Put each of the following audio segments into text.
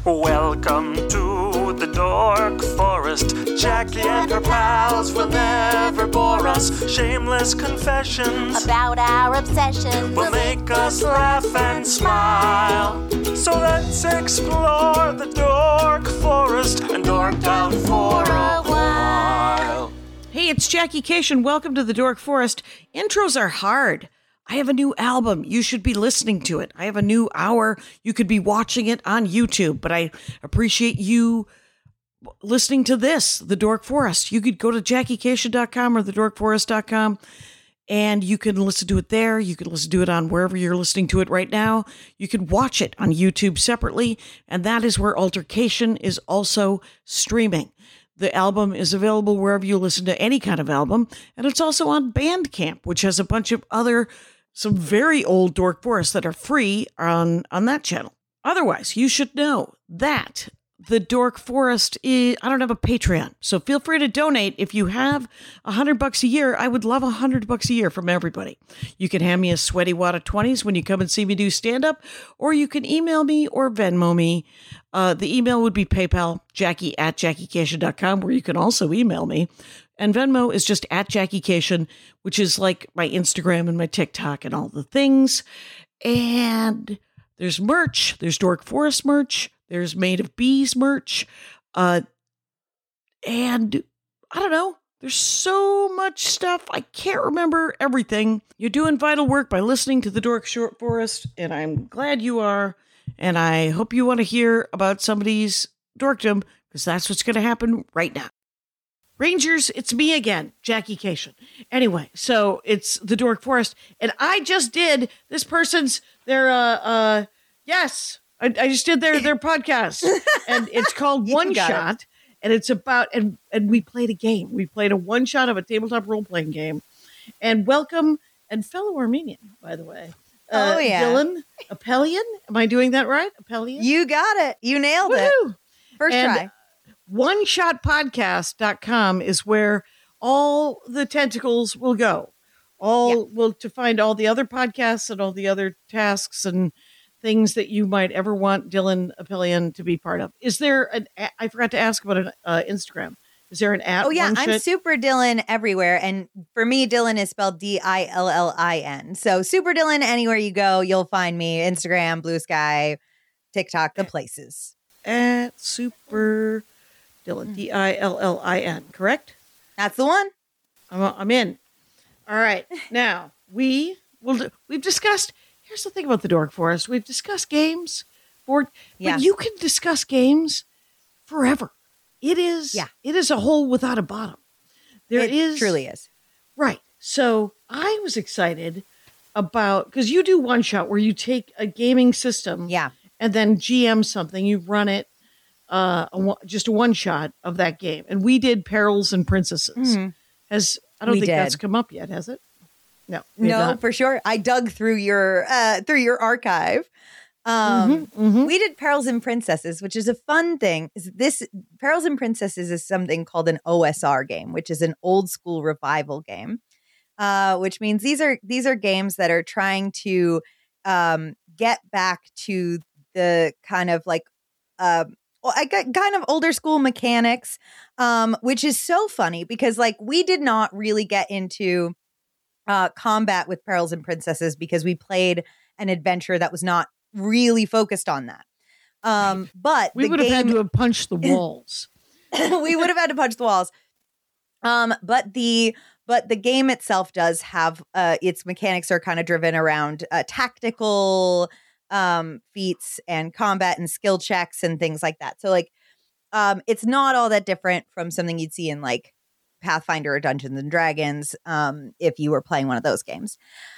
Welcome to the Dork Forest. Jackie and her pals will never bore us. Shameless confessions about our obsession will make us laugh and smile. So let's explore the Dork Forest and dork out for a while. Hey, it's Jackie Cation. Welcome to the Dork Forest. Intros are hard. I have a new album. You should be listening to it. I have a new hour. You could be watching it on YouTube, but I appreciate you listening to this, The Dork Forest. You could go to JackieCation.com or TheDorkForest.com, and you can listen to it there. You can listen to it on wherever you're listening to it right now. You can watch it on YouTube separately, and that is where Altercation is also streaming. The album is available wherever you listen to any kind of album, and it's also on Bandcamp, which has a bunch of some very old Dork Forests that are free on that channel. Otherwise, you should know that the Dork Forest I don't have a Patreon, so feel free to donate. If you have $100 a year, I would love $100 a year from everybody. You can hand me a sweaty wad of 20s when you come and see me do stand-up, or you can email me or Venmo me. The email would be PayPal, Jackie@JackieCation.com, where you can also email me. And Venmo is just @JackieCation, which is like my Instagram and my TikTok and all the things. And there's merch. There's Dork Forest merch. There's Made of Bees merch. And I don't know. There's so much stuff. I can't remember everything. You're doing vital work by listening to the Dork Forest, and I'm glad you are. And I hope you want to hear about somebody's dorkdom, because that's what's going to happen right now. Rangers, it's me again, Jackie Cation. Anyway, so it's the Dork Forest, and I just did this person's, I just did their podcast, and it's called One Shot, and it's about, and we played a game. We played a one shot of a tabletop role-playing game, and welcome, and fellow Armenian, by the way. Dylan Apelian. Am I doing that right? Apelian? You got it. You nailed it. First try. OneShotPodcast.com is where all the tentacles will go. To find all the other podcasts and all the other tasks and things that you might ever want Dylan Apelian to be part of. Is there I forgot to ask about an Instagram. Is there an @ Oh, yeah. One I'm Shot? Super Dylan everywhere. And for me, Dylan is spelled Dillin. So Super Dylan, anywhere you go, you'll find me. Instagram, Blue Sky, TikTok, the places. @ Super Dylan, Dillin, correct? That's the one. I'm in. All right. Now, we've discussed, here's the thing about the Dork Forest. We've discussed games, but you can discuss games forever. It is a hole without a bottom. It truly is. Right. So I was excited about, because you do One Shot where you take a gaming system and then GM something, you run it, just a one shot of that game. And we did Perils and Princesses. Mm-hmm. I don't think that's come up yet, has it? No, for sure. I dug through your archive. We did Perils and Princesses, which is a fun thing. Perils and Princesses is something called an OSR game, which is an old school revival game, which means these are games that are trying to get back to the kind of like kind of older school mechanics, which is so funny because like we did not really get into combat with Perils and Princesses because we played an adventure that was not really focused on that. But we would have had to have punched the walls. We would have had to punch the walls. But the game itself does have its mechanics are kind of driven around tactical feats and combat and skill checks and things like that. So like it's not all that different from something you'd see in like Pathfinder or Dungeons and Dragons if you were playing one of those games.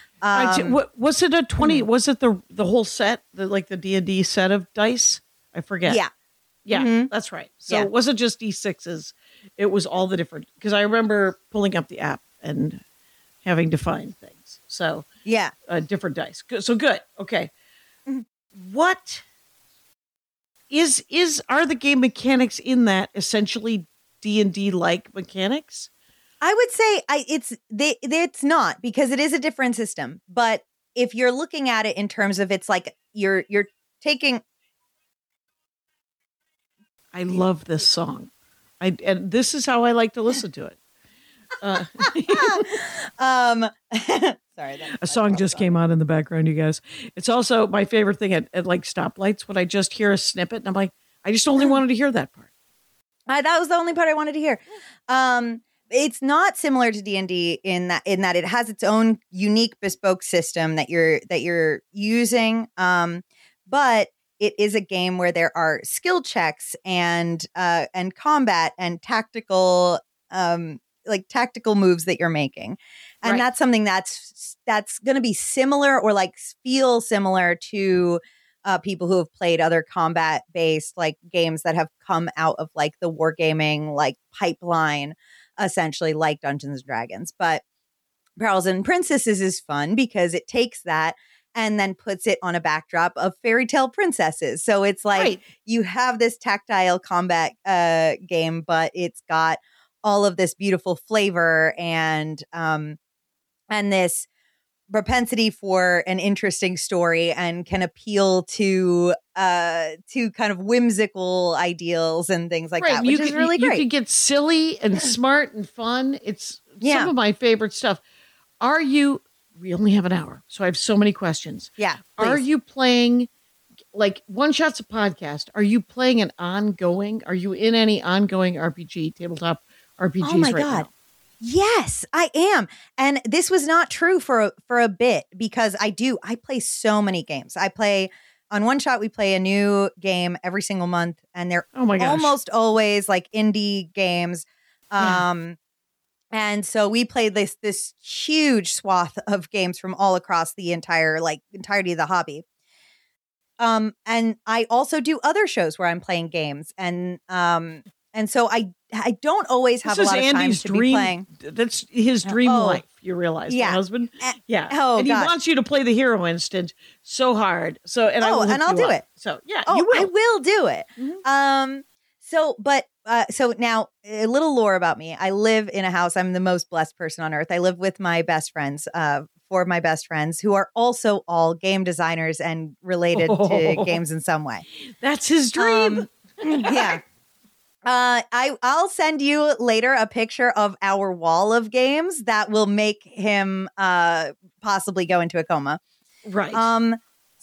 Was it a 20? Was it the whole set, the D&D set of dice? I forget. Yeah, that's right. So it wasn't just D6s. It was all the different, because I remember pulling up the app and having to find things. So different dice. So good. Okay. What are the game mechanics in that essentially D&D like mechanics? I would say it's not, because it is a different system. But if you're looking at it in terms of it's like you're taking I love this song. And this is how I like to listen to it. Sorry. A song just came on in the background, you guys. It's also my favorite thing at like stoplights when I just hear a snippet and I'm like, I just only wanted to hear that part. That was the only part I wanted to hear. It's not similar to D&D in that it has its own unique bespoke system that you're using. But it is a game where there are skill checks and combat and tactical tactical moves that you're making. And Right. that's something that's going to be similar or like feel similar to people who have played other combat based like games that have come out of like the wargaming like pipeline, essentially like Dungeons and Dragons. But Perils and Princesses is fun because it takes that and then puts it on a backdrop of fairy tale princesses. So it's like Right. you have this tactile combat game, but it's got all of this beautiful flavor and this propensity for an interesting story and can appeal to kind of whimsical ideals and things like that, which is really great. You can get silly and smart and fun. It's Yeah. some of my favorite stuff. We only have an hour, so I have so many questions. Yeah. Are please. you playing, like, One Shot's a podcast? Are you playing are you in any ongoing RPG, tabletop RPGs Oh my right God. now? Yes, I am. And this was not true for a bit because I play so many games. I play on One Shot, we play a new game every single month and they're Oh my gosh. almost always like indie games. Yeah. And so we played this huge swath of games from all across the entirety of the hobby. And I also do other shows where I'm playing games and so I don't always have This a lot is of time Andy's to dream. be playing. That's his dream Oh. life. You realize, Yeah. my husband. Yeah. Oh, and he gosh. wants you to play the hero instant so hard. So, and I Oh, will hook and I'll you do up. it. So, yeah, Oh, you will. I will do it. Mhm. So now a little lore about me. I live in a house. I'm the most blessed person on earth. I live with my best friends, four of my best friends who are also all game designers and related to games in some way. That's his dream. Yeah. I'll send you later a picture of our wall of games that will make him possibly go into a coma. Right.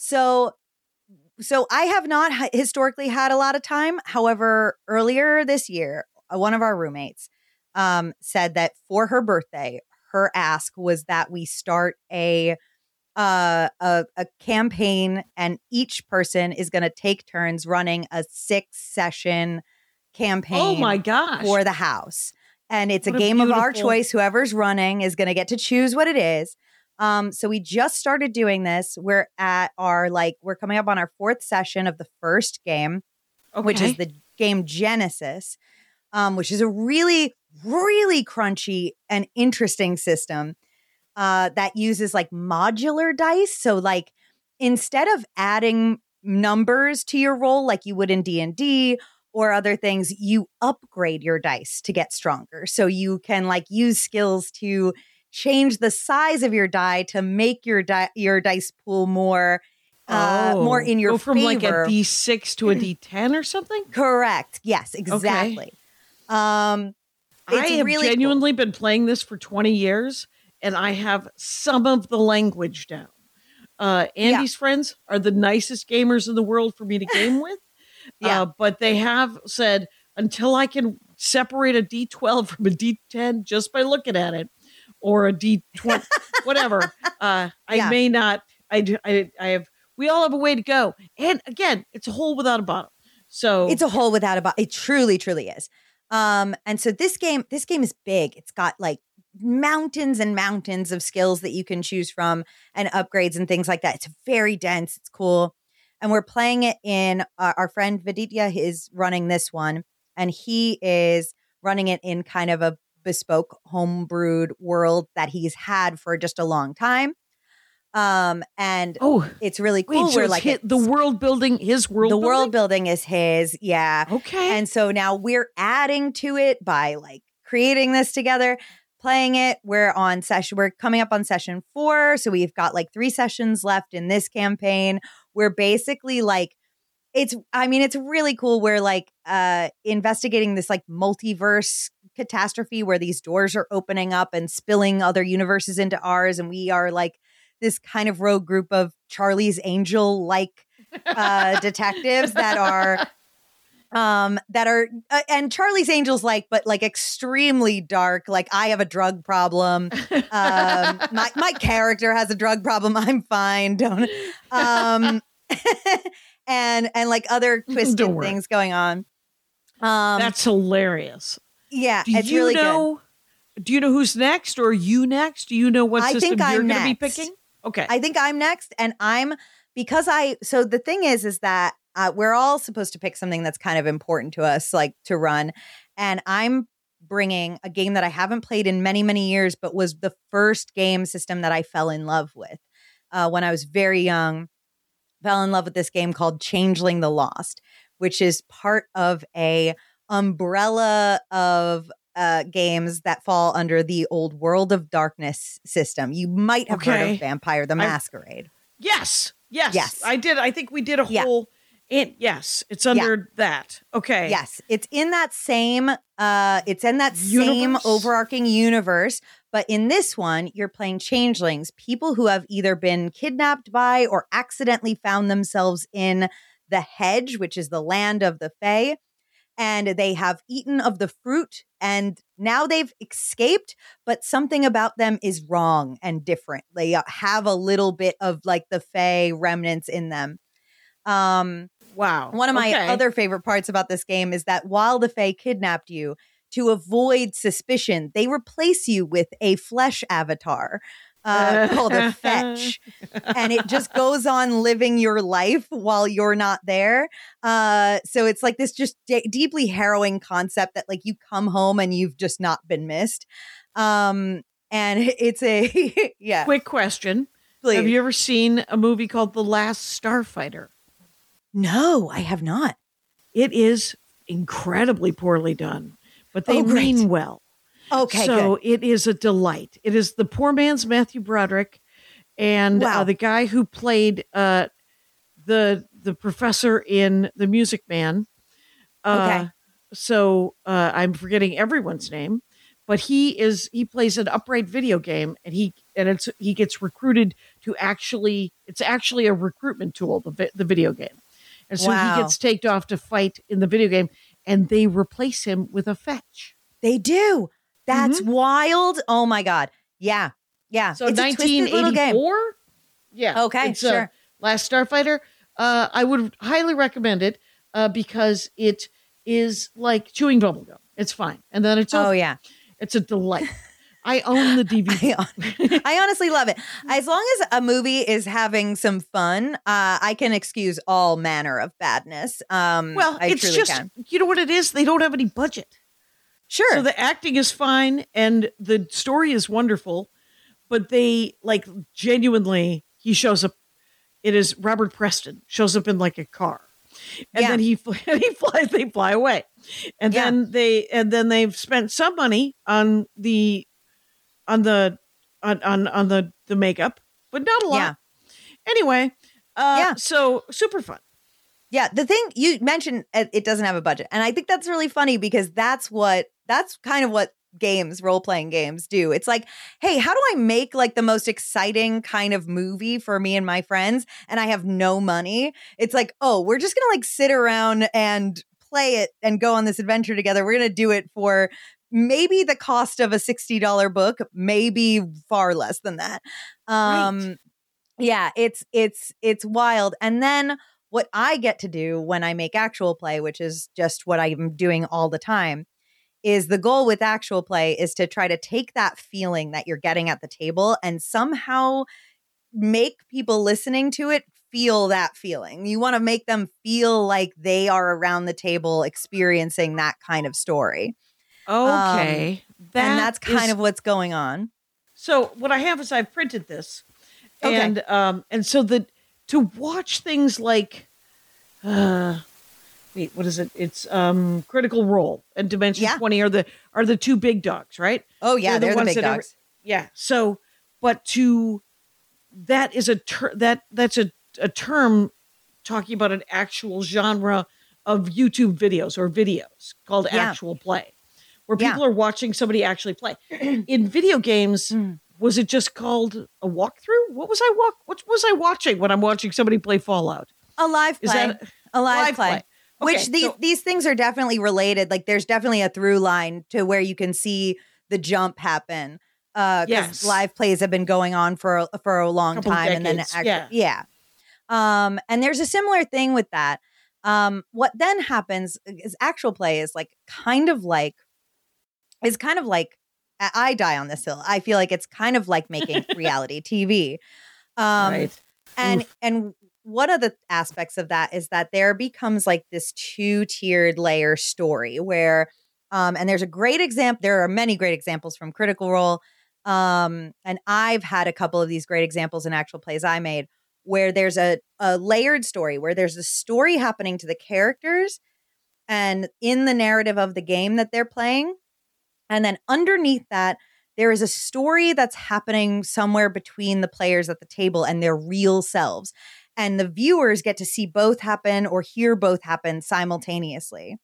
So I have not historically had a lot of time. However, earlier this year, one of our roommates said that for her birthday, her ask was that we start a campaign, and each person is going to take turns running a 6-session campaign. Oh my gosh. For the house. And it's What a a game of our beautiful- choice. Whoever's running is going to get to choose what it is. So we just started doing this. We're coming up on our 4th session of the first game, which is the game Genesis, which is a really, really crunchy and interesting system that uses like modular dice. So like instead of adding numbers to your roll like you would in D&D or other things, you upgrade your dice to get stronger. So you can like use skills to change the size of your die to make your dice pool more in your Go from favor. like a D6 to a D10 or something? Correct. Yes, exactly. I have really genuinely been playing this for 20 years, and I have some of the language down. Andy's friends are the nicest gamers in the world for me to game with. Yeah. But they have said, until I can separate a D12 from a D10 just by looking at it, or a D20, whatever, I may not. I have. We all have a way to go, and again, it's a hole without a bottom. So It's a hole without a bottom. It truly, truly is. And so this game is big. It's got like mountains and mountains of skills that you can choose from and upgrades and things like that. It's very dense. It's cool. And we're playing it in our friend Viditya is running this one, and he is running it in kind of a bespoke homebrewed world that he's had for just a long time. And it's really cool. wait, so We're it's like the world building, his world. the building? world building is his. Yeah. Okay. And so now we're adding to it by like creating this together, playing it. We're coming up on session 4. So we've got like 3 sessions left in this campaign. We're basically like it's really cool. We're like investigating this like multiverse catastrophe where these doors are opening up and spilling other universes into ours. And we are like this kind of rogue group of Charlie's Angel like detectives that are and Charlie's Angels like, but like extremely dark. Like I have a drug problem. My character has a drug problem. I'm fine. Don't. And like other twisted things going on. That's hilarious. Yeah, it's really good. Do you know who's next, or you next? Do you know what system think you're I'm going to be next. picking? Okay, I think I'm next, and so the thing is that we're all supposed to pick something that's kind of important to us, like to run, and I'm bringing a game that I haven't played in many, many years, but was the first game system that I fell in love with when I was very young. Fell in love with this game called Changeling the Lost, which is part of a umbrella of games that fall under the old World of Darkness system. You might have heard of Vampire the Masquerade. Yes. I did. I think we did a whole. Yes, it's under that. Okay. Yes, it's in that same. Same overarching universe. But in this one, you're playing changelings, people who have either been kidnapped by or accidentally found themselves in the Hedge, which is the land of the Fae. And they have eaten of the fruit and now they've escaped, but something about them is wrong and different. They have a little bit of like the Fae remnants in them. Wow. One of my other favorite parts about this game is that while the Fae kidnapped you, to avoid suspicion, they replace you with a flesh avatar called a fetch. And it just goes on living your life while you're not there. So it's like this just deeply harrowing concept that like you come home and you've just not been missed. And it's a, yeah. Quick question. Please. Have you ever seen a movie called The Last Starfighter? No, I have not. It is incredibly poorly done, but they mean well. Okay, so good. It is a delight. It is the poor man's Matthew Broderick, and the guy who played the professor in The Music Man. So I'm forgetting everyone's name, but he plays an upright video game, and he gets recruited to it's actually a recruitment tool, the video game, and so he gets taken off to fight in the video game, and they replace him with a fetch. They do. That's wild. Oh my God. Yeah. Yeah. So it's 1984. Yeah. Okay. It's, sure. Last Starfighter. I would highly recommend it because it is like chewing bubblegum. It's fine. And then it's over. Yeah. It's a delight. I own the DVD. I honestly love it. As long as a movie is having some fun, I can excuse all manner of badness. It's just, you know what it is? They don't have any budget. Sure. So the acting is fine and the story is wonderful, but they like genuinely, he shows up. It is Robert Preston shows up in like a car, and then they fly away, and then they've spent some money on the makeup, but not a lot. Yeah. Anyway, so super fun. Yeah, the thing you mentioned, it doesn't have a budget, and I think that's really funny because that's kind of what role-playing games do. It's like, hey, how do I make like the most exciting kind of movie for me and my friends, and I have no money? It's like, oh, we're just gonna like sit around and play it and go on this adventure together. We're gonna do it for maybe the cost of a $60 book, maybe far less than that. Right. Yeah, it's wild. And then what I get to do when I make actual play, which is just what I'm doing all the time, is the goal with actual play is to try to take that feeling that you're getting at the table and somehow make people listening to it feel that feeling. You want to make them feel like they are around the table experiencing that kind of story. Okay. And that's kind of what's going on. So what I have is I've printed this. And so to watch things like, what is it? It's Critical Role and Dimension 20 are the two big dogs, right? Oh yeah, they're the big dogs. So, but that is that's a term talking about an actual genre of YouTube videos or videos called actual play, where people are watching somebody actually play. In video games, was it just called a walkthrough? What was I watching when I'm watching somebody play Fallout? A live play. Is that a live play. Okay, Which these things are definitely related. Like there's definitely a through line to where you can see the jump happen. Because live plays have been going on for a long time, and then and there's a similar thing with that. What then happens is actual play is kind of like I die on this hill. I feel like it's kind of like making reality TV. Right. And one of the aspects of that is that there becomes like this 2-tiered layer story where, and there's a great example. There are many great examples from Critical Role. And I've had a couple of these great examples in actual plays I made where there's a layered story, where there's a story happening to the characters and in the narrative of the game that they're playing. And then underneath that, there is a story that's happening somewhere between the players at the table and their real selves. And the viewers get to see both happen or hear both happen simultaneously.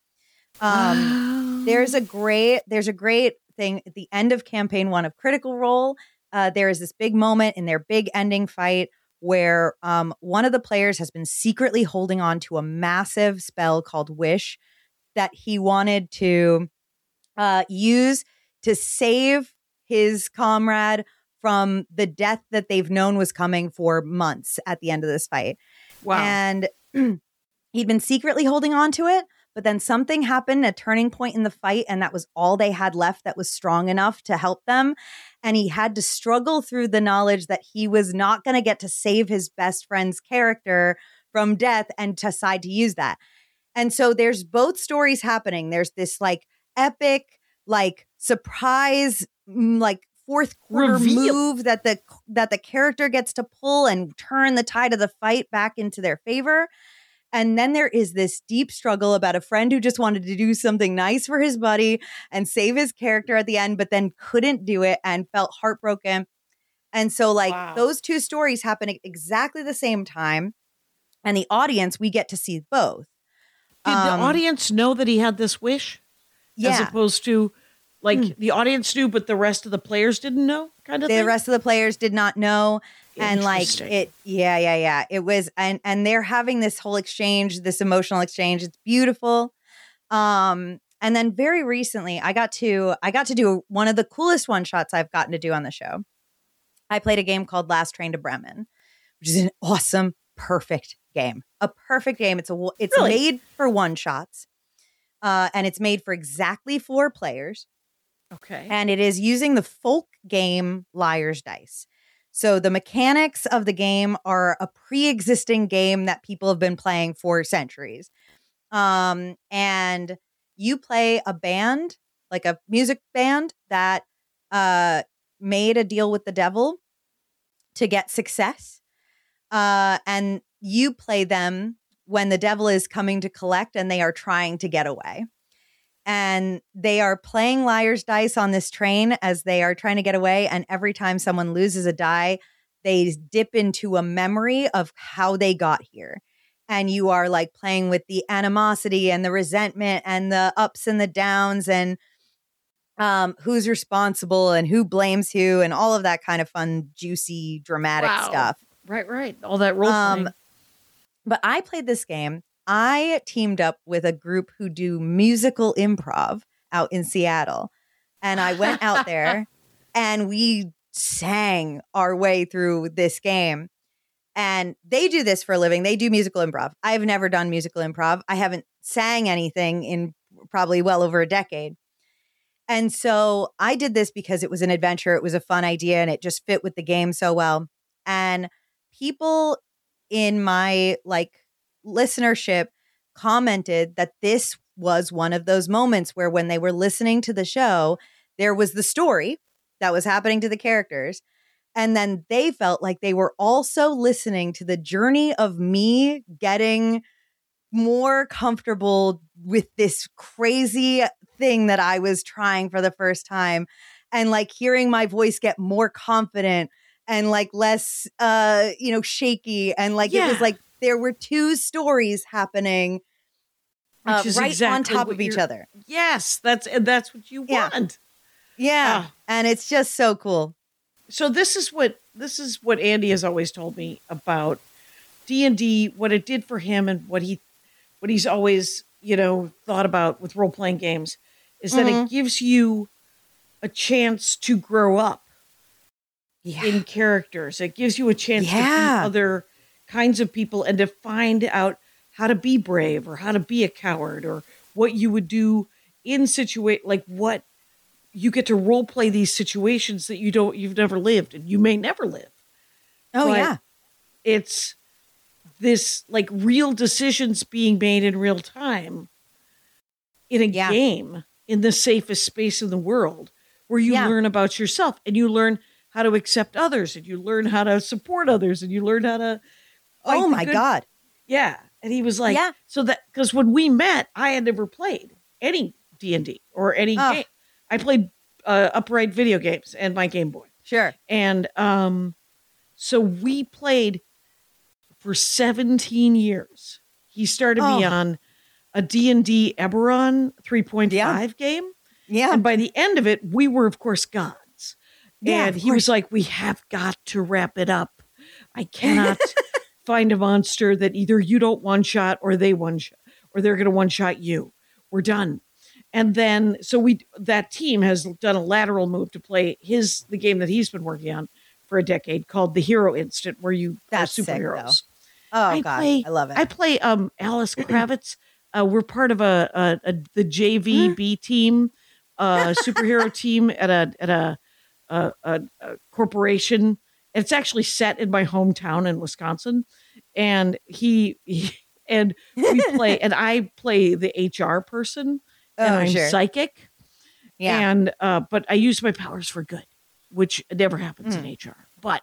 There's a great thing at the end of campaign 1 of Critical Role. There is this big moment in their big ending fight where one of the players has been secretly holding on to a massive spell called Wish that he wanted to use to save his comrade from the death that they've known was coming for months at the end of this fight. Wow. And he'd been secretly holding on to it, but then something happened, a turning point in the fight, and that was all they had left that was strong enough to help them. And he had to struggle through the knowledge that he was not going to get to save his best friend's character from death and decide to use that. And so there's both stories happening. There's this epic, surprise, fourth quarter move that the character gets to pull and turn the tide of the fight back into their favor. And then there is this deep struggle about a friend who just wanted to do something nice for his buddy and save his character at the end, but then couldn't do it and felt heartbroken. And so those two stories happen at exactly the same time. And the audience, we get to see both. Did the audience know that he had this wish? Yeah. As opposed to the audience knew, but the rest of the players didn't know, kind of thing? The rest of the players did not know. And it was, and they're having this whole exchange, this emotional exchange. It's beautiful. And then very recently I got to do one of the coolest one shots I've gotten to do on the show. I played a game called Last Train to Bremen, which is an awesome, perfect game. A perfect game. It's really? Made for one shots. And it's made for exactly 4 players. Okay. And it is using the folk game Liar's Dice. So the mechanics of the game are a pre-existing game that people have been playing for centuries. And you play a band, like a music band that made a deal with the devil to get success. And you play them when the devil is coming to collect and they are trying to get away. And they are playing Liar's Dice on this train as they are trying to get away. And every time someone loses a die, they dip into a memory of how they got here. And you are playing with the animosity and the resentment and the ups and the downs and who's responsible and who blames who and all of that kind of fun, juicy, dramatic stuff. Right. All that role playing. But I played this game. I teamed up with a group who do musical improv out in Seattle. And I went out there and we sang our way through this game. And they do this for a living. They do musical improv. I've never done musical improv. I haven't sang anything in probably well over a decade. And so I did this because it was an adventure. It was a fun idea and it just fit with the game so well. And people in my listenership commented that this was one of those moments where when they were listening to the show, there was the story that was happening to the characters. And then they felt like they were also listening to the journey of me getting more comfortable with this crazy thing that I was trying for the first time and hearing my voice get more confident and less shaky and it was there were two stories happening Which is right exactly on top what of each you're- other. Yes, that's what you Yeah. want. Yeah. Ah. And it's just so cool. So this is what Andy has always told me about D&D, what it did for him, and what he's always thought about with role playing games is that it gives you a chance to grow up in characters. It gives you a chance to be other kinds of people and to find out how to be brave or how to be a coward or what you would do in what you get to role play these situations that you've never lived and you may never live. Oh, But yeah. it's this like real decisions being made in real time in a game in the safest space in the world where you learn about yourself and you learn how to accept others and you learn how to support others and you learn how to Oh, my God. Yeah. And he was like, so that, because when we met, I had never played any D&D or any game. I played upright video games and my Game Boy. Sure. And so we played for 17 years. He started me on a D&D Eberron 3.5 game. Yeah. And by the end of it, we were, of course, gods. Yeah, And of he was like, we have got to wrap it up. I cannot find a monster that either you don't one-shot or they one-shot, or they're going to one-shot you. We're done. And then, so that team has done a lateral move to play the game that he's been working on for a decade called The Hero Instant, where you are superheroes. Sick, oh, God. I love it. I play Alice Kravitz. We're part of the JVB team, superhero team at a corporation. It's actually set in my hometown in Wisconsin. And and we play, and I play the HR person. And I'm psychic. Yeah. And, but I use my powers for good, which never happens in HR. But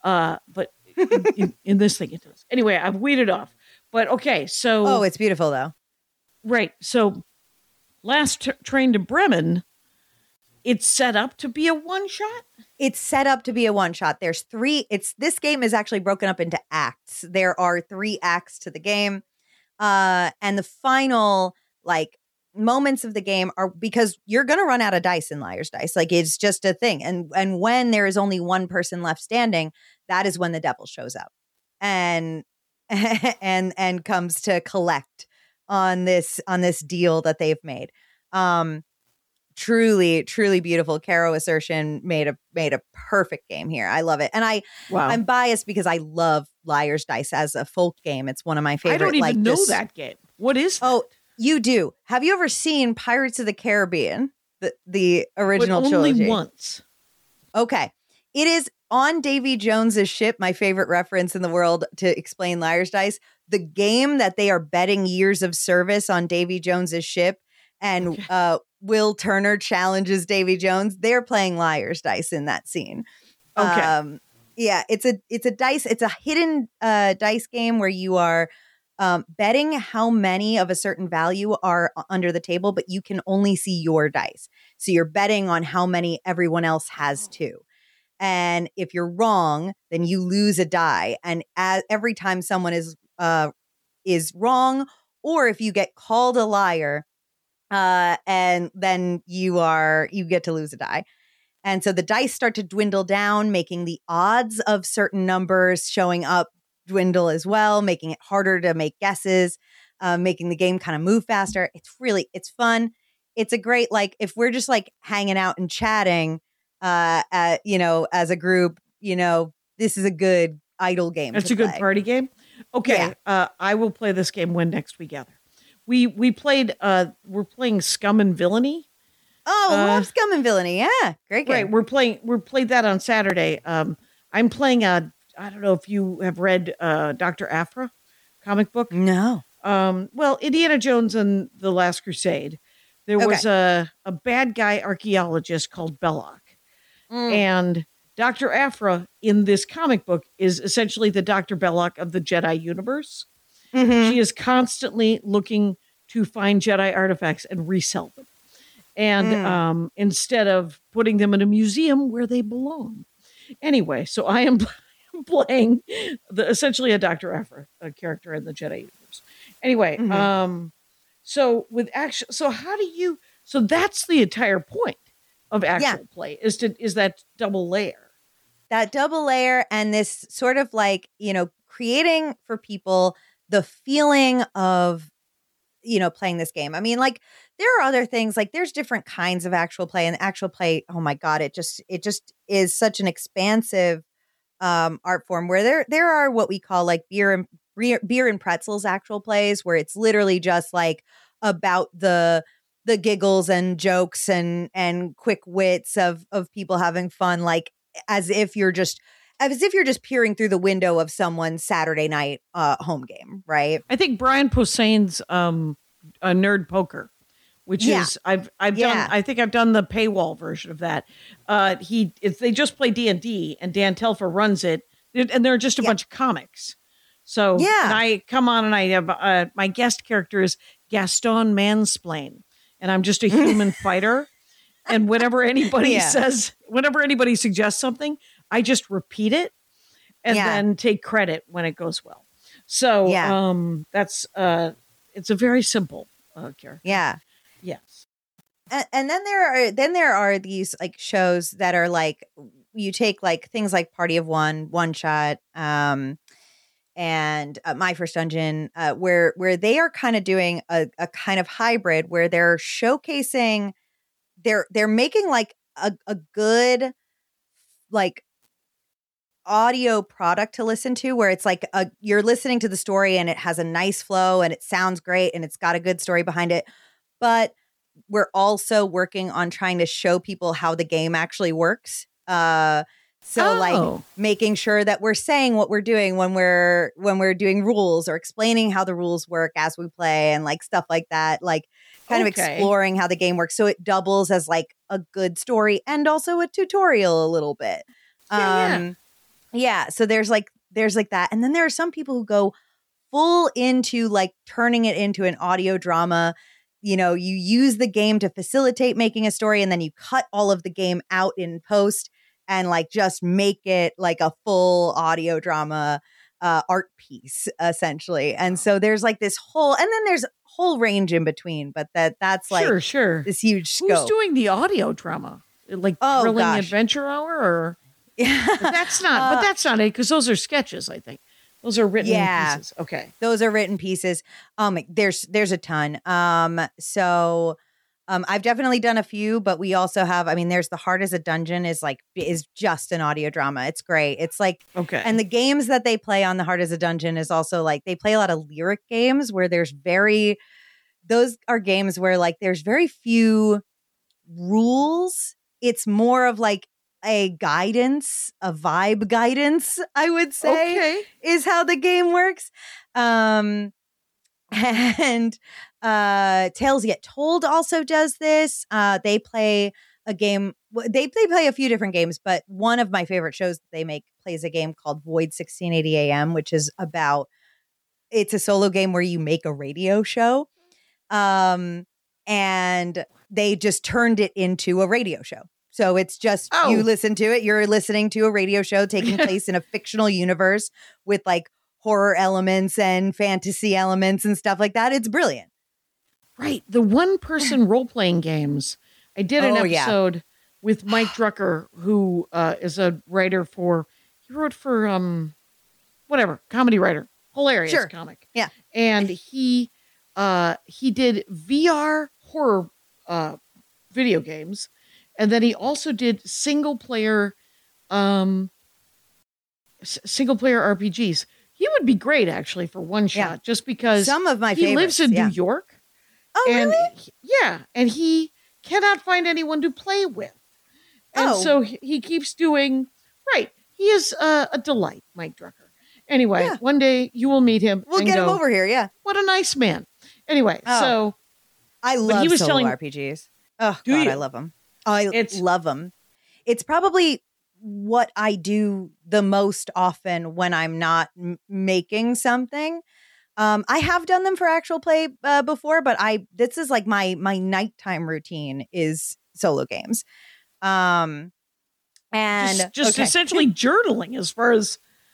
in this thing it does. Anyway, I've weeded off. But okay, so. Oh, it's beautiful though. Right. So last train to Bremen, it's set up to be a one shot. It's set up to be a one shot. There's three. This game is actually broken up into acts. There are 3 acts to the game. And the final moments of the game are because you're going to run out of dice in Liar's Dice. Like it's just a thing. And when there is only one person left standing, that is when the devil shows up and comes to collect on this deal that they've made. Truly, truly beautiful. Caro Assertion made a perfect game here. I love it. And I'm biased because I love Liar's Dice as a folk game. It's one of my favorite. I don't even know that game. What is that? Oh, you do. Have you ever seen Pirates of the Caribbean? The original only trilogy? Once. Okay. It is on Davy Jones's ship, my favorite reference in the world to explain Liar's Dice. The game that they are betting years of service on Davy Jones's ship, and Will Turner challenges Davy Jones. They're playing Liar's Dice in that scene. Okay. Yeah, it's a hidden dice game where you are betting how many of a certain value are under the table, but you can only see your dice. So you're betting on how many everyone else has too. And if you're wrong, then you lose a die. And every time someone is wrong, or if you get called a liar, and then you get to lose a die. And so the dice start to dwindle down, making the odds of certain numbers showing up dwindle as well, making it harder to make guesses, making the game kind of move faster. It's fun. It's a great, if we're just hanging out and chatting, as a group, this is a good idle game. It's a good party game. Okay. Yeah. I will play this game when next we gather. We played, we're playing Scum and Villainy. Oh, love Scum and Villainy. Yeah. Great game. Right. We played that on Saturday. I'm playing I don't know if you have read Dr. Aphra comic book. No. Well, Indiana Jones and the Last Crusade. There was a bad guy archaeologist called Belloc. And Dr. Aphra in this comic book is essentially the Dr. Belloc of the Jedi universe. Mm-hmm. She is constantly looking to find Jedi artifacts and resell them. And instead of putting them in a museum where they belong. Anyway, so I am playing essentially a Dr. Aphra, a character in the Jedi universe. Anyway, so with action, so how do you? So that's the entire point of actual play is that double layer. That double layer and this sort of like, creating for people the feeling of, playing this game. I mean, like there are other things, like there's different kinds of actual play, and actual play, oh my God, it just is such an expansive art form where there are what we call like beer and pretzels actual plays, where it's literally just like about the giggles and jokes and quick wits of people having fun, like as if you're just peering through the window of someone's Saturday night home game, right? I think Brian Posehn's a Nerd Poker, which is I've done. I think I've done the paywall version of that. They just play D&D, and Dan Telfer runs it, and there are just a bunch of comics. So and I come on and I have my guest character is Gaston Mansplain, and I'm just a human fighter. And whenever anybody suggests something, I just repeat it and then take credit when it goes well. So that's it's a very simple character. Yeah. Yes. And then there are these like shows that are like you take like things like Party of One Shot, and My First Dungeon, where they are kind of doing a kind of hybrid where they're showcasing. They're making like a good like audio product to listen to, where it's like you're listening to the story and it has a nice flow and it sounds great and it's got a good story behind it. But we're also working on trying to show people how the game actually works. Like making sure that we're saying what we're doing when we're doing rules, or explaining how the rules work as we play, and like stuff like that, like kind of exploring how the game works. So it doubles as like a good story and also a tutorial a little bit. So there's like that. And then there are some people who go full into like turning it into an audio drama. You use the game to facilitate making a story, and then you cut all of the game out in post and like just make it like a full audio drama art piece, essentially. And so there's like this whole, and then there's a whole range in between, but that's like this huge scope. Who's doing the audio drama? Like Thrilling Adventure Hour, or but that's not it, because those are sketches, I think. Those are written pieces. Okay. Those are written pieces. There's a ton. I've definitely done a few, but we also have, there's The Heart is a Dungeon is just an audio drama. It's great. It's like, and the games that they play on The Heart is a Dungeon is also like, they play a lot of lyric games where those are games where like, there's very few rules. It's more of like a vibe guidance, I would say, is how the game works. And Tales Get Told also does this. They play a game. They play a few different games, but one of my favorite shows that they make plays a game called Void 1680 AM, which is it's a solo game where you make a radio show. And they just turned it into a radio show. So it's just, you listen to it. You're listening to a radio show taking place in a fictional universe with like horror elements and fantasy elements and stuff like that. It's brilliant. Right. The one-person role-playing games. I did an episode with Mike Drucker, who is a writer he wrote for, comedy writer. Hilarious comic. Yeah. And he did VR horror video games. And then he also did single-player RPGs. He would be great, actually, for One Shot, just because some of my he lives in New York. Oh, and really? And he cannot find anyone to play with. And so he keeps doing, he is a delight, Mike Drucker. Anyway, one day you will meet him. We'll get him over here, What a nice man. Anyway, so. I love solo RPGs. Oh, God, I love them. I love them. It's probably what I do the most often when I'm not making something. I have done them for actual play before, but this is like my nighttime routine is solo games. And just essentially journaling as far as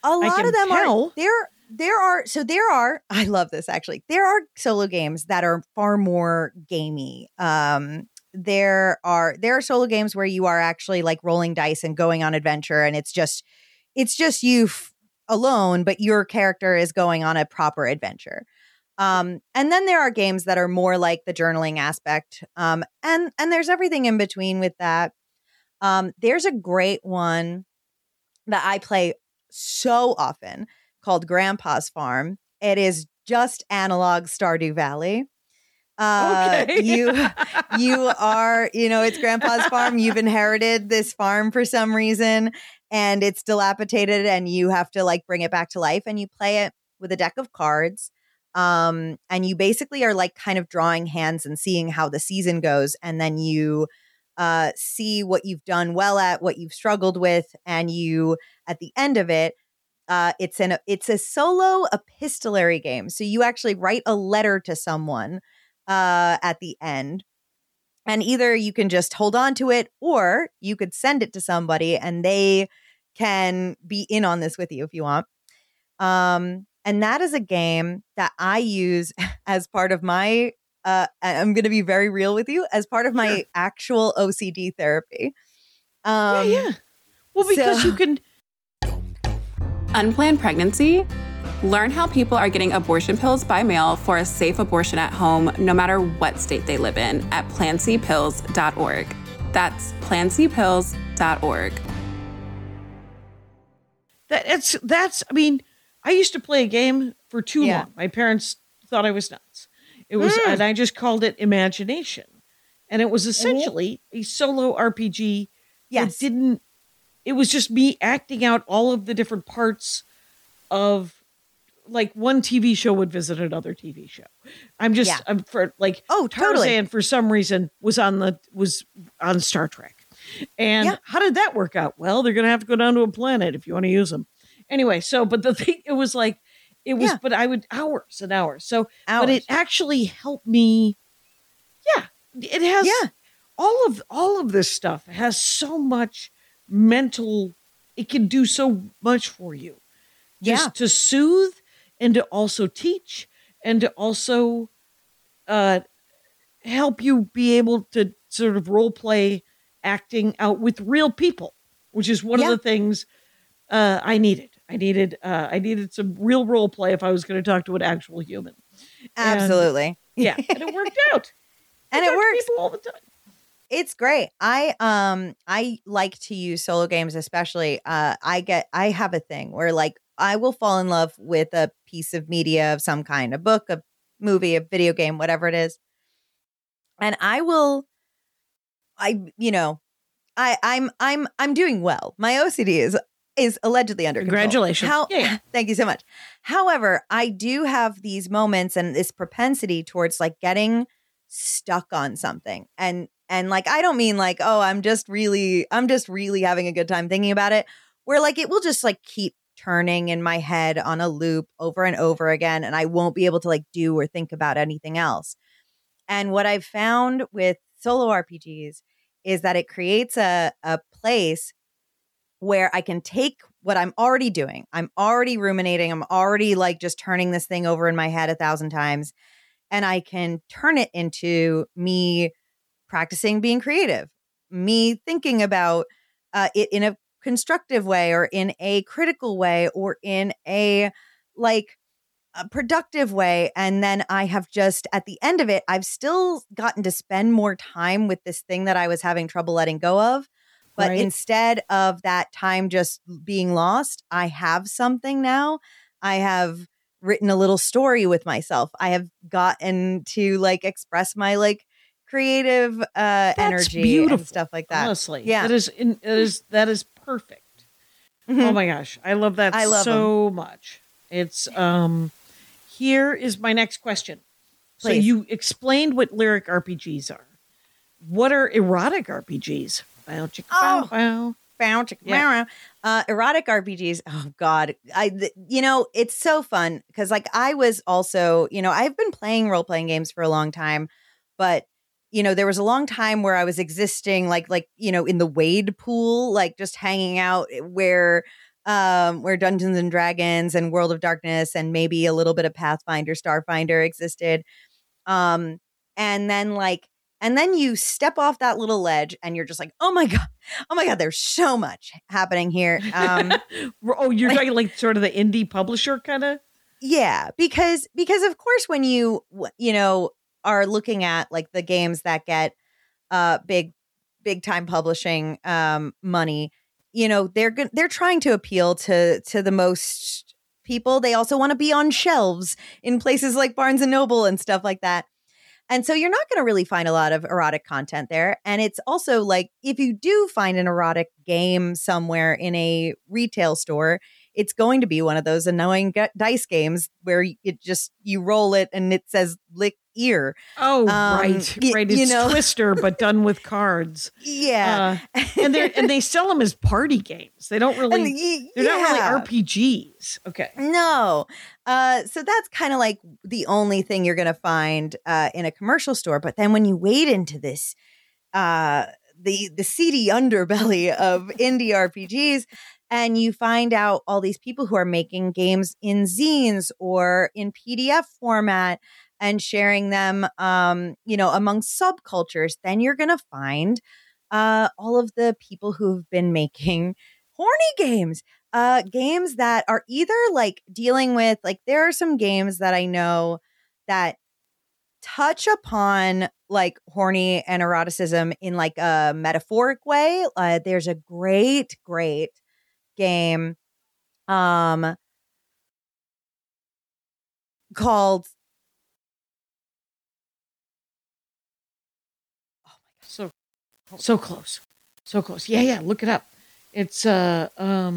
A lot can of them tell. there are I love this actually. There are solo games that are far more gamey. There are solo games where you are actually like rolling dice and going on adventure, and it's just you alone, but your character is going on a proper adventure. And then there are games that are more like the journaling aspect. And there's everything in between with that. There's a great one that I play so often called Grandpa's Farm. It is just analog Stardew Valley. Okay. you are, it's Grandpa's farm. You've inherited this farm for some reason, and it's dilapidated, and you have to like bring it back to life, and you play it with a deck of cards. And you basically are like kind of drawing hands and seeing how the season goes, and then you see what you've done well at, what you've struggled with, and you at the end of it, it's a solo epistolary game. So you actually write a letter to someone at the end, and either you can just hold on to it, or you could send it to somebody and they can be in on this with you if you want. And that is a game that I use as part of my I'm going to be very real with you, as part of my actual OCD therapy. Yeah. Well, because you can. Unplanned pregnancy? Learn how people are getting abortion pills by mail for a safe abortion at home, no matter what state they live in, at PlanCpills.org. That's PlanCpills.org. I mean, I used to play a game for too long. My parents thought I was nuts. It was, and I just called it Imagination. And it was essentially a solo RPG. Yes. It was just me acting out all of the different parts of, like, one TV show would visit another TV show. I'm for like, totally. Tarzan for some reason was on Star Trek. And how did that work out? Well, they're going to have to go down to a planet if you want to use them. Anyway, but the thing, but I would hours and hours. But it actually helped me. Yeah, it has all of this stuff has so much mental. It can do so much for you, just to soothe and to also teach and to also help you be able to sort of role play acting out with real people, which is one of the things I needed. I needed some real role play if I was going to talk to an actual human. Absolutely. And it worked out. And it works people all the time. It's great. I like to use solo games, especially. I have a thing where like I will fall in love with a piece of media of some kind, a book, a movie, a video game, whatever it is. And I'm doing well. My OCD is allegedly under control. Congratulations. Thank you so much. However, I do have these moments and this propensity towards like getting stuck on something. And like, I don't mean like, oh, I'm just really having a good time thinking about it, where like it will just like keep turning in my head on a loop over and over again. And I won't be able to like do or think about anything else. And what I've found with solo RPGs is that it creates a place where I can take what I'm already doing. I'm already ruminating. I'm already like just turning this thing over in my head 1,000 times. And I can turn it into me practicing being creative, me thinking about it in a constructive way or in a critical way or in a productive way. And then I have just, at the end of it, I've still gotten to spend more time with this thing that I was having trouble letting go of. But instead of that time just being lost, I have something now. I have written a little story with myself. I have gotten to like express my like creative energy beautiful, and stuff like that. Honestly, that is perfect. Mm-hmm. Oh my gosh, I love that so much. It's here is my next question. Please. So you explained what lyric RPGs are. What are erotic RPGs? Erotic RPGs. Oh God. It's so fun because like I was also, I've been playing role-playing games for a long time, but there was a long time where I was existing like in the wade pool, like just hanging out where where Dungeons and Dragons and World of Darkness and maybe a little bit of Pathfinder, Starfinder existed. And then you step off that little ledge and you're just like, oh my God, there's so much happening here. Oh, you're talking like sort of the indie publisher kind of? Yeah, because of course, when you are looking at like the games that get big time publishing money, they're trying to appeal to the most people. They also want to be on shelves in places like Barnes and Noble and stuff like that. And so you're not going to really find a lot of erotic content there. And it's also like, if you do find an erotic game somewhere in a retail store, it's going to be one of those annoying dice games where you roll it and it says lick ear. Oh, right. It's Twister, but done with cards. Yeah. And they sell them as party games. They don't really, they're not really RPGs. Okay. No. So that's kind of like the only thing you're going to find in a commercial store. But then when you wade into this, the seedy underbelly of indie RPGs, and you find out all these people who are making games in zines or in PDF format and sharing them, among subcultures, then you're going to find all of the people who've been making horny games, games that are either like dealing with, like, there are some games that I know that touch upon like horny and eroticism in like a metaphoric way. There's a great game called so close. Yeah, look it up. It's it's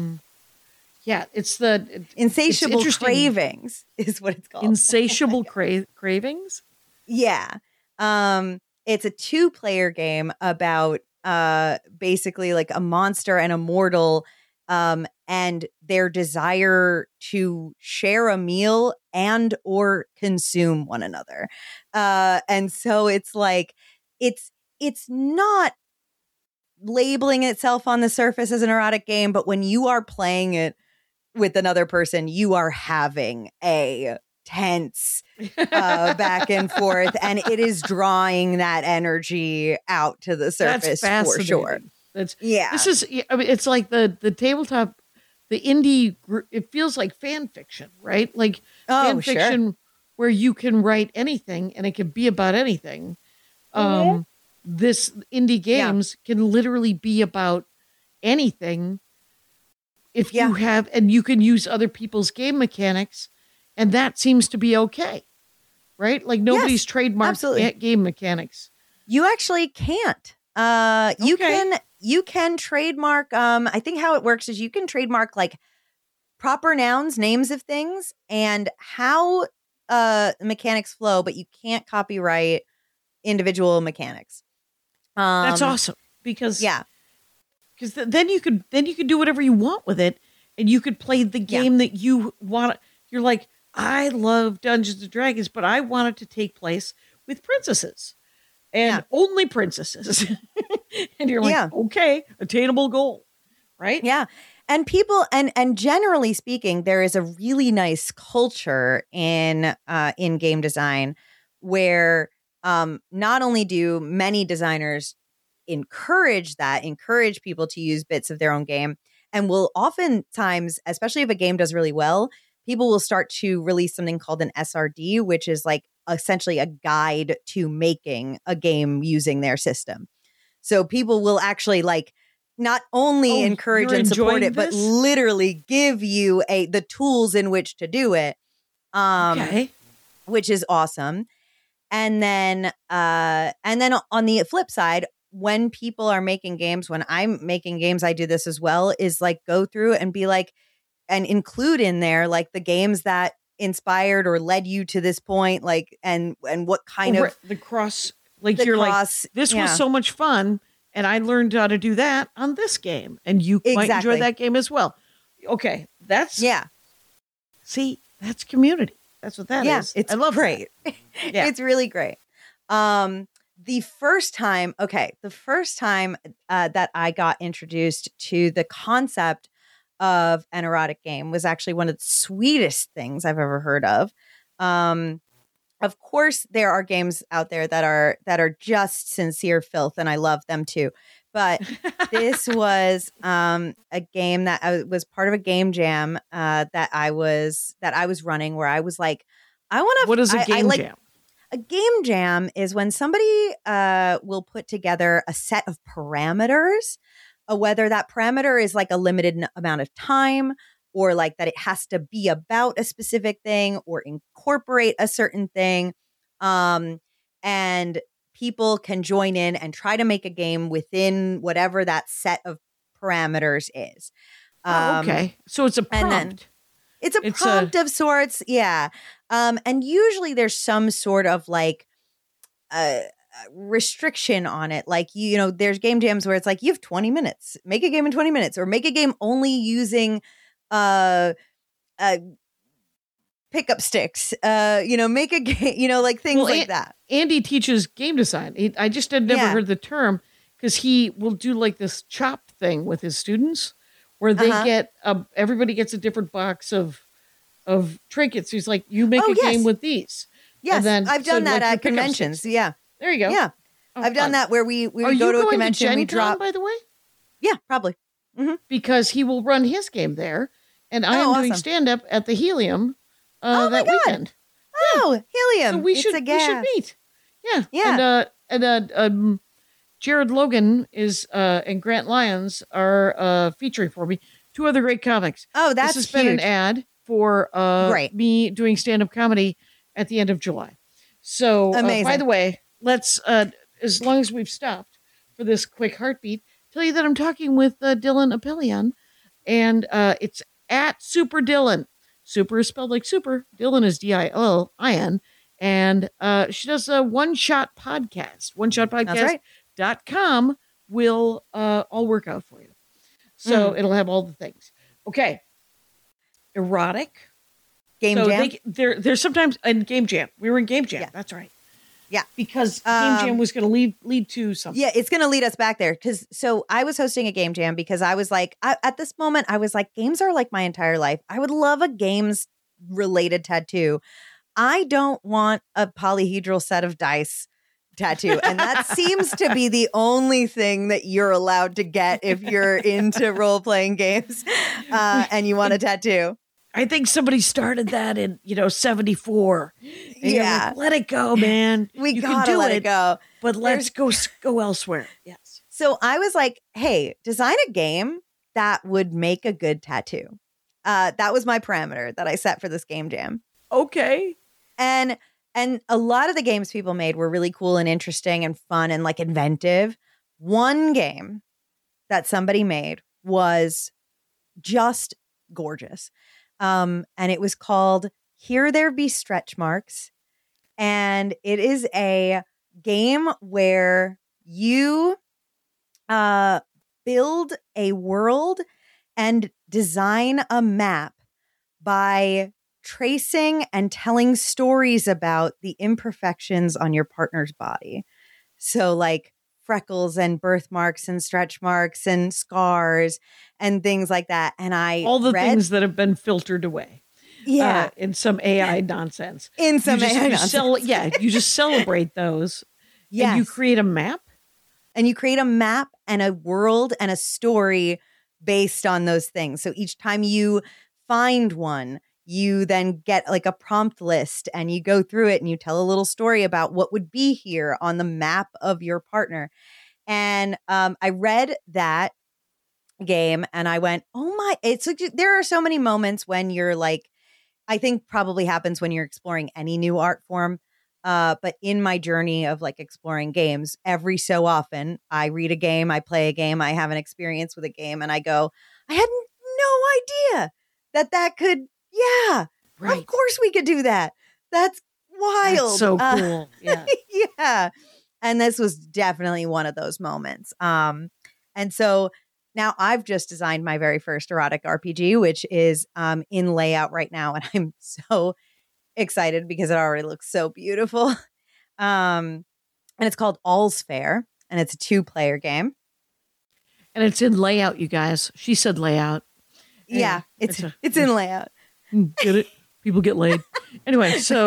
the Insatiable Cravings is what it's called. Insatiable Cravings. Yeah. It's a 2-player game about basically like a monster and a mortal, and their desire to share a meal and or consume one another. And so it's like, it's not labeling itself on the surface as an erotic game, but when you are playing it with another person, you are having a tense back and forth, and it is drawing that energy out to the surface for sure. This is, I mean, it's like the tabletop, the indie, it feels like fan fiction, right? Like fan fiction where you can write anything and it can be about anything. This indie games can literally be about anything if you have, and you can use other people's game mechanics, and that seems to be okay, right? Like nobody's trademarked game mechanics. You actually can't. You can trademark. I think how it works is you can trademark like proper nouns, names of things, and how mechanics flow, but you can't copyright individual mechanics. That's awesome because then you could do whatever you want with it, and you could play the game that you want. You're like, I love Dungeons and Dragons, but I want it to take place with princesses and only princesses. And you're like, okay, attainable goal, right? Yeah. And people, and generally speaking, there is a really nice culture in game design where not only do many designers encourage people to use bits of their own game, and will oftentimes, especially if a game does really well, people will start to release something called an SRD, which is like essentially a guide to making a game using their system. So people will actually like not only encourage and support it, but literally give you the tools in which to do it, which is awesome. And then on the flip side, when people are making games, when I'm making games, I do this as well, is like go through and be like, and include in there like the games that inspired or led you to this point, like, and what kind of the cross, like you're like, this was so much fun, and I learned how to do that on this game, and you might enjoy that game as well. Okay, that's see, that's community. That's what that is. It's I love great. It's really great. The first time that I got introduced to the concept of an erotic game was actually one of the sweetest things I've ever heard of. Of course, there are games out there that are just sincere filth, and I love them too. But this was a game that I was part of a game jam that I was running, where I was like, I want to. What is a game jam? A game jam is when somebody will put together a set of parameters, whether that parameter is like a limited amount of time, or like that it has to be about a specific thing or incorporate a certain thing. And people can join in and try to make a game within whatever that set of parameters is. Okay. So it's a prompt. It's a prompt of sorts. Yeah. And usually there's some sort of like restriction on it. Like, you know, there's game jams where it's like, you have 20 minutes, make a game in 20 minutes, or make a game only using pickup sticks, make a game, like things like that. Andy teaches game design. I just had never heard the term, because he will do like this chopped thing with his students where they get, everybody gets a different box of trinkets. He's like, you make a game with these. Yes, and then, I've done that at conventions. Yeah. There you go. Yeah. Oh, I've done that where we go to a convention, we drop. By the way? Yeah, probably. Mm-hmm. Because he will run his game there, and I am doing stand-up at the Helium that weekend. Oh, Helium. So we should meet. Yeah. Yeah. And Jared Logan is and Grant Lyons are featuring for me. Two other great comics. Oh, that's This has been an ad for me doing stand-up comedy at the end of July. So, by the way, let's, as long as we've stopped for this quick heartbeat, tell you that I'm talking with Dylan Apellion, and it's at Super Dylan. Super is spelled like super. Dylan is Dillin. And she does a one-shot podcast. OneShotPodcast.com will all work out for you. So it'll have all the things. Okay. Erotic. Game jam. There's sometimes in Game Jam. We were in Game Jam. Yeah. That's right. Yeah. Because Game Jam was going to lead to something. Yeah, it's going to lead us back there. So I was hosting a Game Jam because I was like, at this moment, I was like, games are like my entire life. I would love a games related tattoo. I don't want a polyhedral set of dice tattoo. And that seems to be the only thing that you're allowed to get if you're into role-playing games and you want a tattoo. I think somebody started that in, 74. Yeah. Like, let it go, man. You gotta let it go. But let's go elsewhere. Yes. So I was like, hey, design a game that would make a good tattoo. That was my parameter that I set for this Game Jam. Okay. And a lot of the games people made were really cool and interesting and fun and like inventive. One game that somebody made was just gorgeous. And it was called Here There Be Stretch Marks. And it is a game where you build a world and design a map by tracing and telling stories about the imperfections on your partner's body. So like freckles and birthmarks and stretch marks and scars and things like that. And all the things that have been filtered away. Yeah. In some AI nonsense. You just celebrate those. Yes. And you create a map. And you create a map and a world and a story based on those things. So each time you find one, you then get like a prompt list and you go through it and you tell a little story about what would be here on the map of your partner. And I read that game and I went, oh my, it's like, there are so many moments when you're like, I think probably happens when you're exploring any new art form. But in my journey of like exploring games, every so often I read a game, I play a game, I have an experience with a game and I go, I had no idea that could, yeah, right. Of course we could do that. That's wild. That's so cool. Yeah. Yeah. And this was definitely one of those moments. And so now I've just designed my very first erotic RPG, which is in layout right now. And I'm so excited because it already looks so beautiful. And it's called All's Fair, and it's a 2-player game. And it's in layout, you guys. She said layout. Yeah, Anyway, it's in layout. get it? People get laid. Anyway, so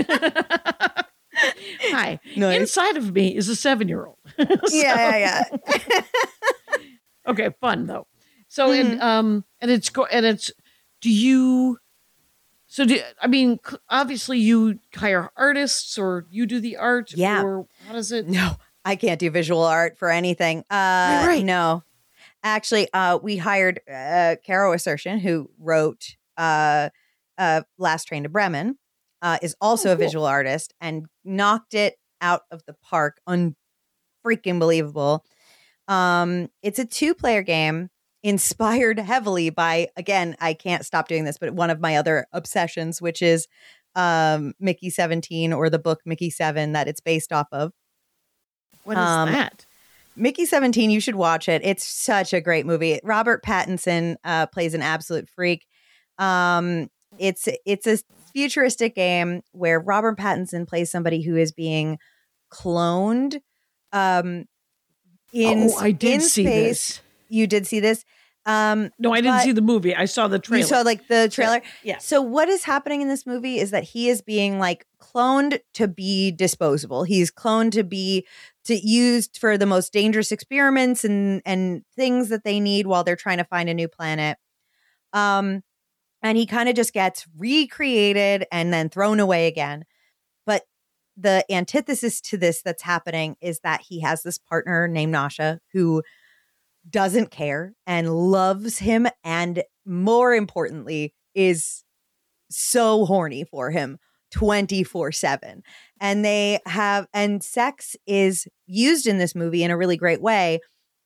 hi. Nice. Inside of me is a 7-year-old. Yeah. Okay, fun though. So and it's do you I mean obviously you hire artists or you do the art Yeah. or how does it? No, I can't do visual art for anything. Right. No. Actually, we hired Caro Assertion, who wrote Last Train to Bremen, is also a visual artist and knocked it out of the park. Unfreaking believable. It's a 2-player game inspired heavily by, again, I can't stop doing this, but one of my other obsessions, which is Mickey 17 or the book Mickey 7 that it's based off of. What is that? Mickey 17, you should watch it. It's such a great movie. Robert Pattinson plays an absolute freak. It's a futuristic game where Robert Pattinson plays somebody who is being cloned. I did see this. You did see this? No, I didn't see the movie. I saw the trailer. You saw like the trailer? Yeah. So what is happening in this movie is that he is being like cloned to be disposable. He's cloned to be used for the most dangerous experiments and things that they need while they're trying to find a new planet. And he kind of just gets recreated and then thrown away again. But the antithesis to this that's happening is that he has this partner named Nasha who doesn't care and loves him, and more importantly is so horny for him 24/7. And sex is used in this movie in a really great way,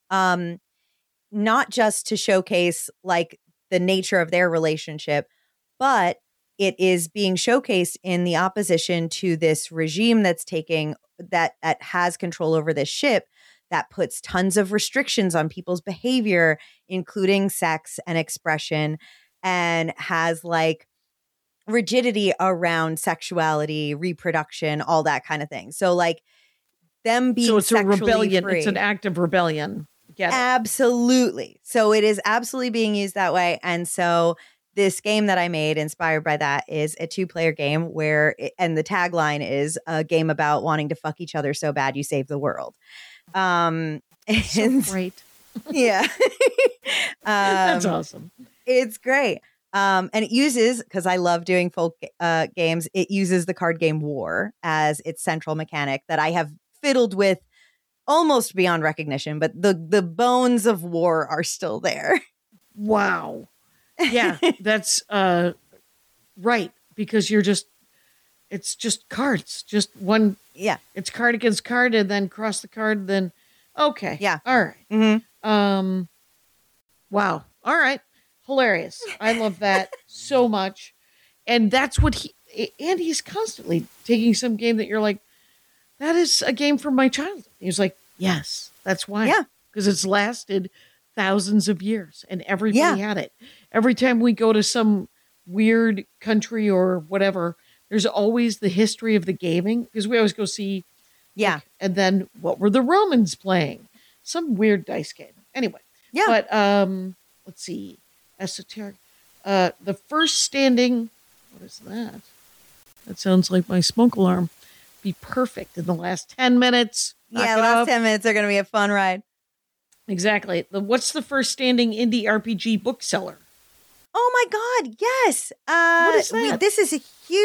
not just to showcase like the nature of their relationship, but it is being showcased in the opposition to this regime that has control over this ship, that puts tons of restrictions on people's behavior, including sex and expression, and has like rigidity around sexuality, reproduction, all that kind of thing. So like them being so it's a sexually rebellion. free. It's an act of rebellion. Get it? Absolutely. So it is absolutely being used that way. And so this game that I made inspired by that is a 2-player game and the tagline is a game about wanting to fuck each other so bad you save the world. So great. Yeah. That's awesome. It's great. And it uses, because I love doing folk games, it uses the card game War as its central mechanic that I have fiddled with almost beyond recognition, but the bones of War are still there. Wow. Yeah, that's right. Because it's just cards. Just one. Yeah. It's card against card and then cross the card. Then, okay. Yeah. All right. Mm-hmm. Wow. All right. Hilarious. I love that so much. And that's what he's constantly taking some game that you're like, that is a game from my childhood. He's like, yes, that's why. Yeah. Because it's lasted thousands of years and everybody had it. Every time we go to some weird country or whatever, there's always the history of the gaming, because we always go see. Yeah. And then what were the Romans playing? Some weird dice game. Anyway. Yeah. But let's see. Esoteric. The first standing. What is that? That sounds like my smoke alarm. Be perfect in the last 10 minutes. Yeah, last 10 minutes are going to be a fun ride. Exactly. What's the first standing indie RPG bookseller? Oh my God, yes. What is that? This is a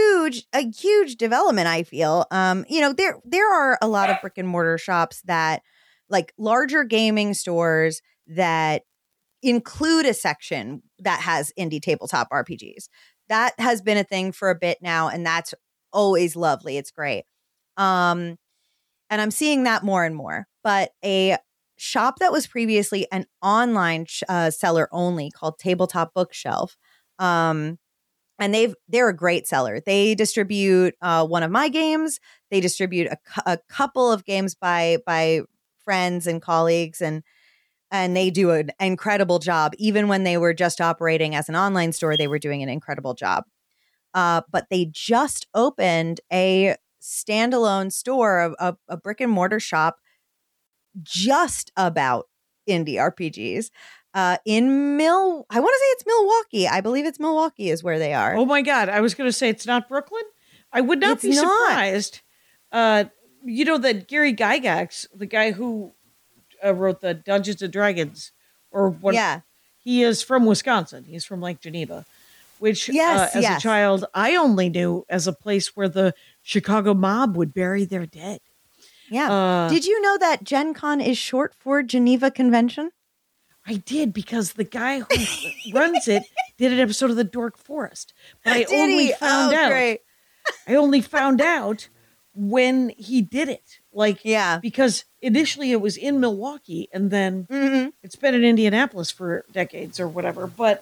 huge development, I feel. There are a lot of brick and mortar shops that, like larger gaming stores that include a section that has indie tabletop RPGs. That has been a thing for a bit now, and that's always lovely. It's great. And I'm seeing that more and more. But a shop that was previously an online seller only called Tabletop Bookshelf, and they're a great seller. They distribute one of my games. They distribute a couple of games by friends and colleagues, and they do an incredible job. Even when they were just operating as an online store, they were doing an incredible job. But they just opened a standalone store, a brick and mortar shop just about indie RPGs. I want to say it's Milwaukee. I believe it's Milwaukee is where they are. Oh my God. I was going to say it's not Brooklyn. I would not be surprised. You know that Gary Gygax, the guy who wrote the Dungeons and Dragons, or what? Yeah. He is from Wisconsin. He's from Lake Geneva, which Yes, as a child, I only knew as a place where the Chicago mob would bury their dead. Yeah. Did you know that Gen Con is short for Geneva Convention? I did, because the guy who runs it did an episode of the Dork Forest. But I only found out. Great. I only found out when he did it. Like, because initially it was in Milwaukee, and then it's been in Indianapolis for decades or whatever. But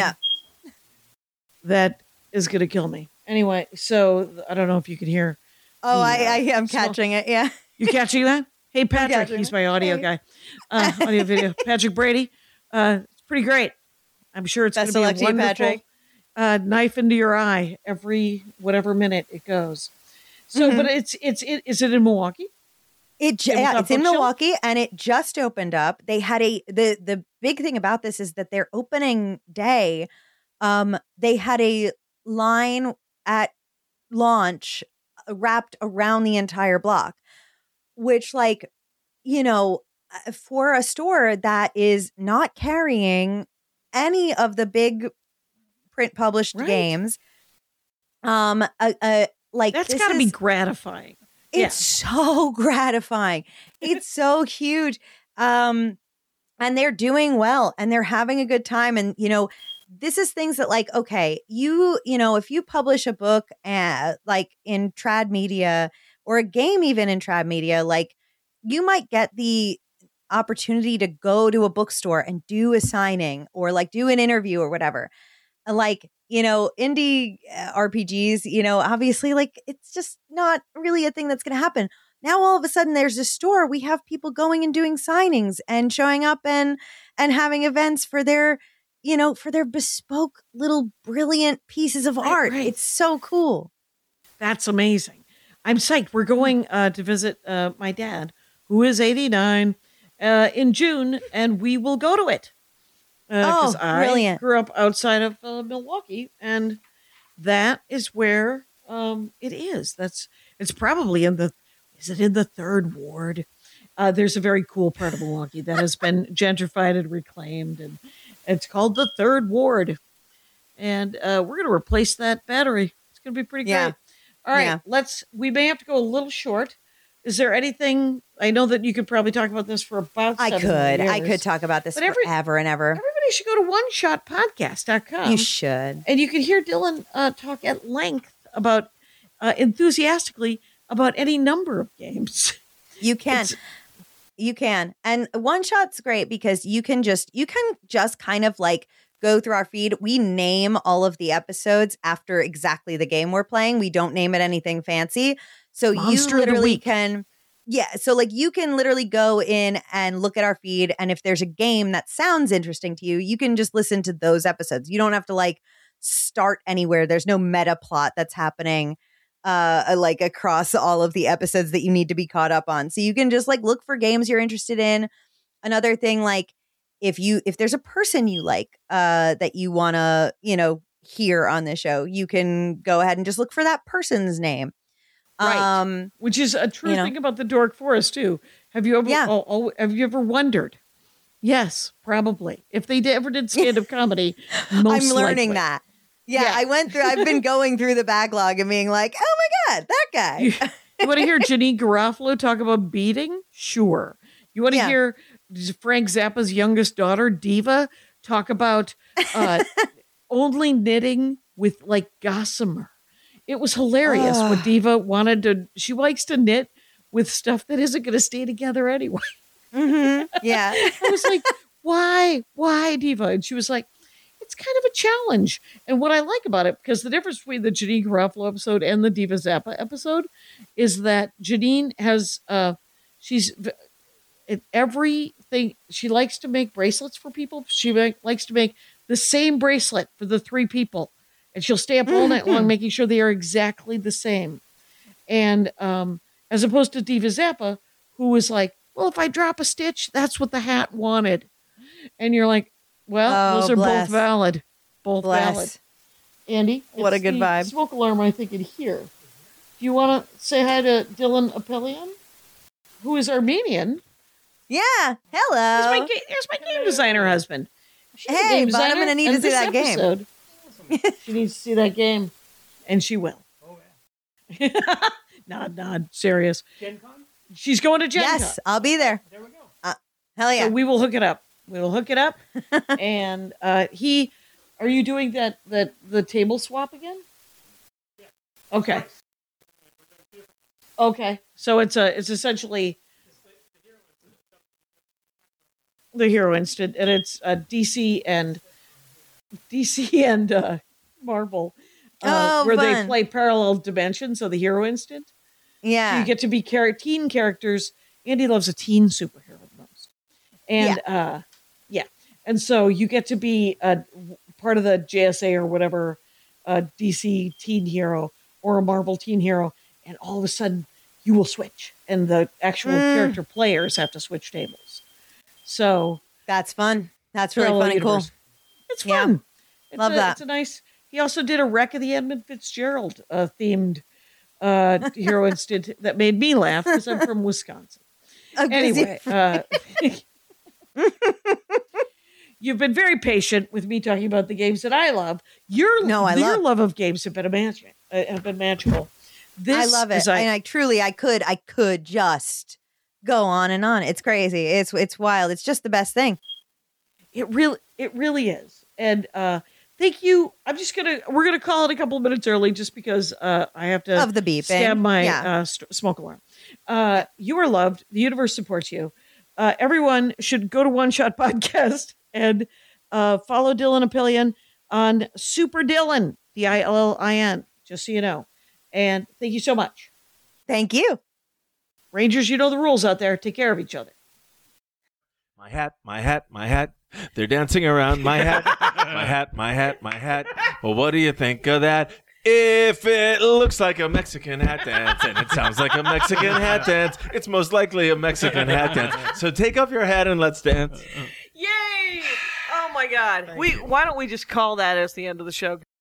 that is going to kill me. Anyway, so I don't know if you could hear. Oh, I am catching it. Yeah. You catching that? Hey, Patrick, he's my audio guy. Audio video. Patrick Brady. It's pretty great. I'm sure it's going to be a wonderful knife into your eye every whatever minute it goes. So, but is it in Milwaukee? It's in Milwaukee, and it just opened up. They had the big thing about this is that their opening day, they had a line at launch wrapped around the entire block, which, like, you know, for a store that is not carrying any of the big print published games, like, that's got to be gratifying. It's so gratifying. It's so huge. And they're doing well, and they're having a good time. And, you know, this is things that, like, okay, you know, if you publish a book like in trad media, or a game even in trad media, like, you might get the opportunity to go to a bookstore and do a signing, or like do an interview or whatever. Like, you know, indie RPGs, you know, obviously, like, it's just not really a thing that's going to happen. Now, all of a sudden, there's a store. We have people going and doing signings and showing up and having events for their, you know, for their bespoke little brilliant pieces of art. Right. It's so cool. That's amazing. I'm psyched. We're going to visit my dad, who is 89, in June, and we will go to it. Because I grew up outside of Milwaukee, and that is where it is. It's probably is it in the 3rd Ward? There's a very cool part of Milwaukee that has been gentrified and reclaimed, and it's called the 3rd Ward. And we're going to replace that battery. It's going to be pretty great. All right, we may have to go a little short. Is there anything? I know that you could probably talk about this for about 7 years. I could talk about this forever and ever. Everybody should go to oneshotpodcast.com. You should. And you can hear Dylan talk at length about, enthusiastically, about any number of games. You can. You can. And One Shot's great because you can just kind of like go through our feed. We name all of the episodes after exactly the game we're playing. We don't name it anything fancy. So Monster you literally can, so like you can literally go in and look at our feed. And if there's a game that sounds interesting to you, you can just listen to those episodes. You don't have to like start anywhere. There's no meta plot that's happening like across all of the episodes that you need to be caught up on. So you can just like look for games you're interested in. Another thing, like if there's a person you like that you want to, you know, hear on the show, you can go ahead and just look for that person's name. Right. Which is a true thing about the Dork Forest too. Have you ever have you ever wondered? Yes, probably. If they ever did stand-up comedy, I'm learning that. Yeah, I've been going through the backlog and being like, oh my God, that guy. You want to hear Janeane Garofalo talk about beating? Sure. You want to hear Frank Zappa's youngest daughter, Diva, talk about only knitting with like gossamer? It was hilarious what Diva wanted to. She likes to knit with stuff that isn't going to stay together anyway. Mm-hmm. Yeah. I was like, why, Diva? And she was like, it's kind of a challenge. And what I like about it, because the difference between the Janeane Garofalo episode and the Diva Zappa episode is that Janeane has, she's everything. She likes to make bracelets for people. She likes to make the same bracelet for the 3 people. And she'll stay up all night long making sure they are exactly the same. And as opposed to Diva Zappa, who was like, well, if I drop a stitch, that's what the hat wanted. And you're like, Well, Oh, those are bless. both valid. Both valid. Bless. Andy, What a it's good the vibe. Smoke alarm, I think, in here. Do you want to say hi to Dylan Apelian, who is Armenian? Yeah. Hello. Here's my game designer husband. She's a Hey, game but I'm designer, gonna need and to see this that game. episode, she needs to see that game, and she will. Oh yeah. Nod. Serious. Gen Con? She's going to Gen Con. Yes, I'll be there. There we go. Hell yeah. So we will hook it up. And are you doing the table swap again? Yeah. Okay. Okay. So it's essentially the Hero Instant, and it's DC and Marvel, where they fun. play parallel dimensions of the Hero Instant. So Yeah. you get to be teen characters. Andy loves a teen superhero the most. And and so you get to be part of the JSA or whatever, DC teen hero or a Marvel teen hero, and all of a sudden you will switch, and the actual character players have to switch tables. So That's fun. That's really parallel fun and cool. universe. It's Yeah. fun. Love that. It's a nice. He also did a Wreck of the Edmund Fitzgerald themed Hero Instant that made me laugh because I'm from Wisconsin. Oh, 'cause Anyway, you've been very patient with me talking about the games that I love. Your love of games have been magical. I love it, and I could just go on and on. It's crazy. It's wild. It's just the best thing. It really is. And thank you. We're gonna call it a couple of minutes early just because I have to Of the beeping. stab my Yeah. smoke alarm. You are loved. The universe supports you. Everyone should go to One Shot Podcast and follow Dylan Apelian on Super Dylan, DILLIN, just so you know. And thank you so much. Thank you. Rangers, you know the rules out there. Take care of each other. My hat, my hat, my hat. They're dancing around my hat, my hat, my hat, my hat. Well, what do you think of that? If it looks like a Mexican hat dance and it sounds like a Mexican hat dance, it's most likely a Mexican hat dance. So take off your hat and let's dance. Yay! Oh my God. Why don't we just call that as the end of the show?